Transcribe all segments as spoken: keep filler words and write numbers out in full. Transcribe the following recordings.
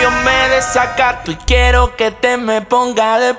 yo me desacato y quiero que te me ponga de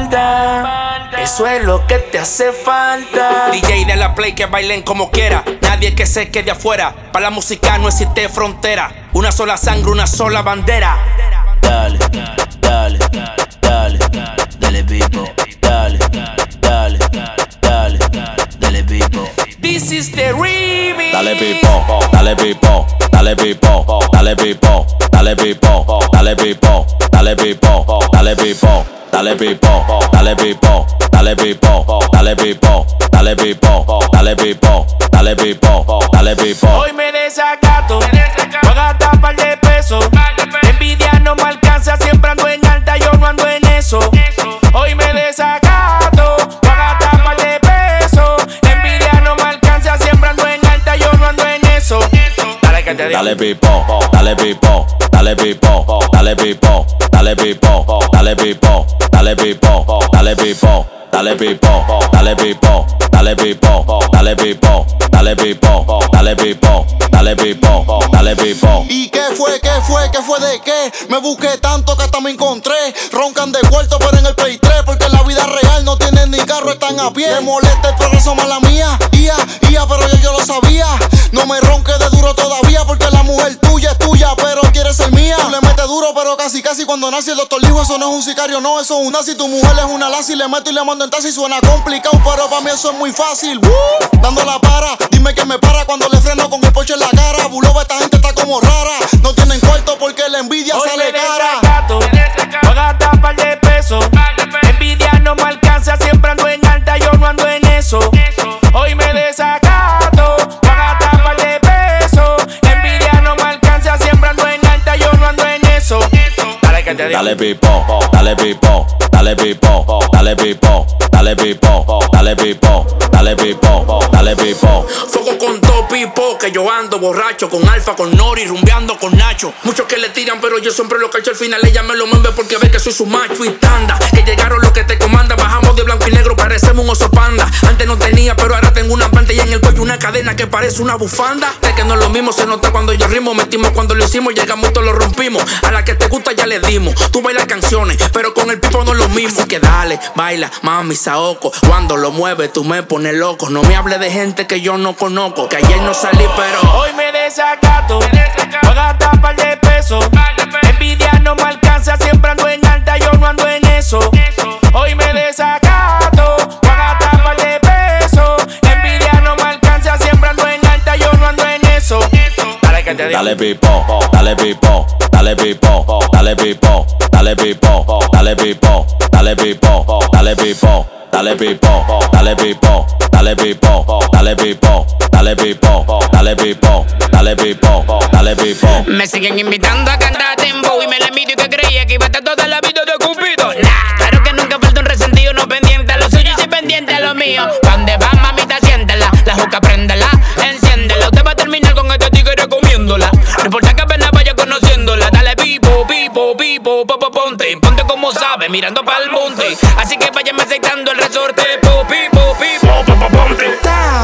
espalda. Eso es lo que te hace falta. D J de la play que bailen como quiera. Nadie que se quede afuera. Para la música no existe frontera. Una sola sangre, una sola bandera. Dale, dale, dale, dale Pipo. Dale, dale, dale, dale Pipo. This is the remix. Dale Pipo, dale Pipo, dale Pipo, dale Pipo, dale Pipo, dale Pipo, dale Pipo, dale Pipo, dale Pipo, dale Pipo, dale Pipo, dale Pipo, dale Pipo, dale Pipo, dale Pipo, dale Pipo. Hoy me desacato, voy a gastar par de pesos. Envidia no me alcanza, siempre ando en alta, yo no ando en eso. Hoy me desacato, voy a gastar par de pesos. Envidia no me alcanza, siempre ando en alta, yo no ando en eso. Dale que te digo. Dale Pipo, dale Pipo, dale Pipo, dale Pipo, dale Pipo, dale Pipo, dale Pipo, dale Pipo, dale Pipo, dale Pipo, dale Pipo, dale Pipo, dale Pipo, dale Pipo, dale Pipo, dale Pipo. ¿Y qué fue, qué fue, qué fue de qué? Me busqué tanto que hasta me encontré. Roncan de cuarto pero en el Play tres, porque en la vida real no tienen ni carro, están a pie. Me molesta el progreso, mala mía. Ia, ia, pero ya yo lo sabía. No me ronque de duro todavía, porque la mujer tuya es tuya, pero quiere ser mía. Tú le metes duro, pero casi casi cuando nace el doctor dijo: eso no es un sicario, no, eso es un nazi. Tu mujer es una lazi, le meto y le mando en taxi. Suena complicado, pero para mí eso es muy fácil. Woo, dando la para, dime que me para cuando le freno con el Porsche en la cara. Bulova, esta gente está como rara. No tienen cuarto porque la envidia Hoy sale me cara. desacato, voy a gastar par de pesos. Envidia no me alcanza, siempre ando en alta, yo no ando en eso. Hoy me desacato, voy a gastar par de pesos. Envidia no me alcanza, siempre ando en alta, yo no ando en eso. Dale que te digo. Dale Pipo, dale Pipo, dale Pipo, dale Pipo, dale Pipo, dale Pipo, dale Pipo, dale Pipo. Fuego con todo Pipo, que yo ando borracho. Con Alfa, con Nori, rumbeando con Nacho. Muchos que le tiran, pero yo siempre lo cacho. Al final ella me lo mueve porque ve que soy su macho y tanda. Que llegaron los que te comandan. Bajamos de blanco y negro, parecemos un oso panda. Antes no tenía, pero ahora tengo una pantalla en el cuello, una cadena que parece una bufanda. De que no es lo mismo, se nota cuando yo rimo. Metimos cuando lo hicimos, llegamos y todo lo rompimos. A la que te gusta ya le dimos. Tú bailas canciones, pero con el Pipo no es lo mismo. Así que dale, baila, mami, saoco. Cuando lo mueves tú me pones loco. No me hables de gente que yo no conozco, que ayer no salí, pero Hoy me desacato, voy a gastar par de pesos. Envidia no me alcanza, siempre ando en alta, yo no ando en eso. Hoy me desacato, voy a gastar par de pesos. Envidia no me alcanza, siempre ando en alta, yo no ando en eso. Dale que te digo. Dale Pipo, dale Pipo, dale Pipo, dale Pipo, dale Pipo, dale Pipo, dale Pipo, dale Pipo, dale Pipo, dale Pipo, dale Pipo, dale Pipo, dale Pipo, dale Pipo, dale Pipo, dale Pipo. Me siguen invitando a cantar tempo y me la miro y que creía que iba a estar toda la vida de Cupido. Nah, claro que nunca falta un resentido, no pendiente a lo suyo y soy pendiente a lo mío. ¿Pa' dónde va, mamita? Siéntela, la juca préndela, enciéndela. Usted va a terminar con esta tigre recomiéndola. No importa que apenas vaya conociéndola. Dale pipo, pipo, pipo, popo, ponte. Ponte como sabe, mirando pa'l monte. Así que váyame aceptando el resorte. Po, pipo, pipo, popo, ponte.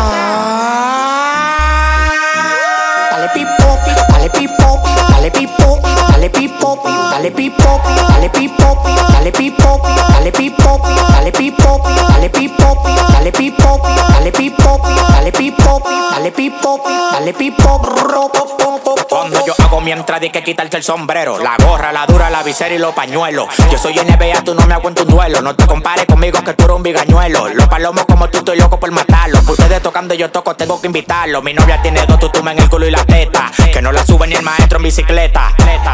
Dale pipo, dale pipo, dale pipo, dale pipo, dale pipo, dale pipo, dale pipo, dale pipo, dale pipo, dale pipo, dale pipo, dale pipo, dale pipo, dale pipo, dale pipo. Cuando yo hago mi entrada hay que quitarse el sombrero, la gorra, la dura, la visera y los pañuelos. Yo soy N B A, tú no me aguantas un duelo. No te compares conmigo que tú eres un bigañuelo. Los palomos como tú, estoy loco por matarlos. Ustedes tocando yo toco, tengo que invitarlos. Mi novia tiene dos tutumas en el culo y la teta, que no la sube ni el maestro en bicicleta.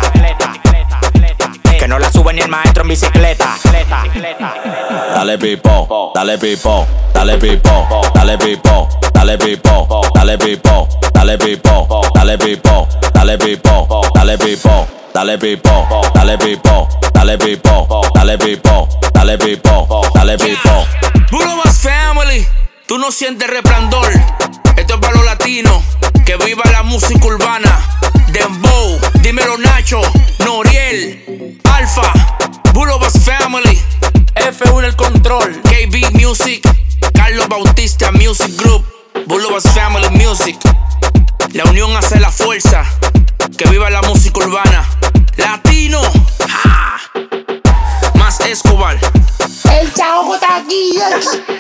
Que no la sube ni el maestro en bicicleta. Dale Pipo, dale Pipo, dale Pipo, dale Pipo, dale Pipo, dale Pipo, dale Pipo, dale Pipo, dale Pipo, dale Pipo, dale Pipo, dale Pipo, dale Pipo, dale Pipo, dale Pipo, dale Pipo. Bulovas Family, tú no sientes resplandor. Esto es para los latinos, que viva la música urbana. Dembow, dímelo Nacho, Noriel, Alfa, Bulovas Family, F uno el control, K B Music, Carlos Bautista Music Group, Bulovas Family Music. La unión hace la fuerza, que viva la música urbana. Latina. asesino. Ja. Más Escobar. El chavo está aquí.